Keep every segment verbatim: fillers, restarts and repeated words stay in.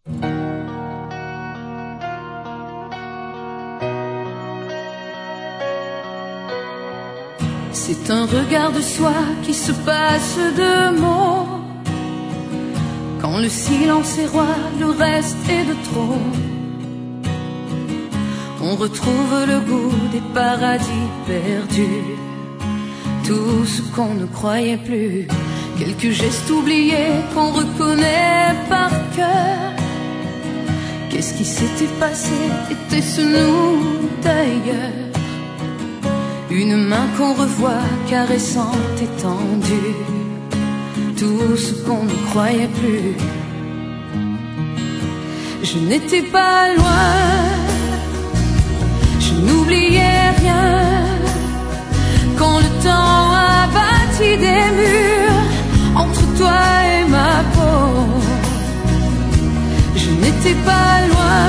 C'est un regard de soi qui se passe de mots. Quand le silence est roi, le reste est de trop. On retrouve le goût des paradis perdus, tout ce qu'on ne croyait plus, quelques gestes oubliés qu'on reconnaît par cœur. Qu'est-ce qui s'était passé? Était-ce nous d'ailleurs? Une main qu'on revoit caressante et tendue, tout ce qu'on ne croyait plus. Je n'étais pas loin, je n'oubliais rien. Quand le temps a bâti des murs entre toi et ma peau, je n'étais pas loin,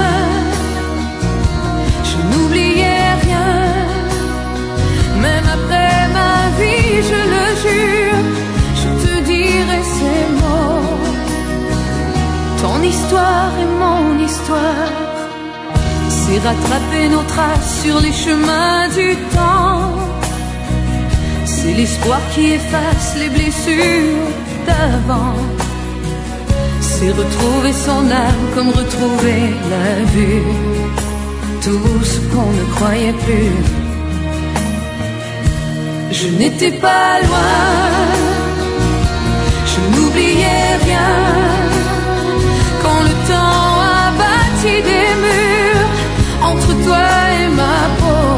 je n'oubliais rien. Même après ma vie, je le jure, je te dirai ces mots. Ton histoire est mon histoire. C'est rattraper nos traces sur les chemins du temps. C'est l'espoir qui efface les blessures d'avant. C'est retrouver son âme comme retrouver la vue. Tout ce qu'on ne croyait plus. Je n'étais pas loin, je n'oubliais rien. Quand le temps a bâti des murs entre toi et ma peau,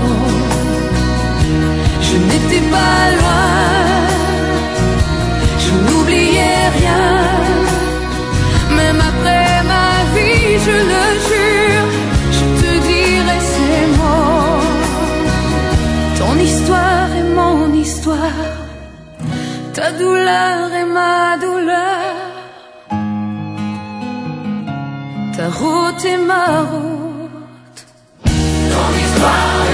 je n'étais pas loin, je n'oubliais rien. Même après ma vie, je le jure, je te dirai ces mots. Ton histoire est mon histoire, ta douleur est ma douleur, ta route est ma route. Ton histoire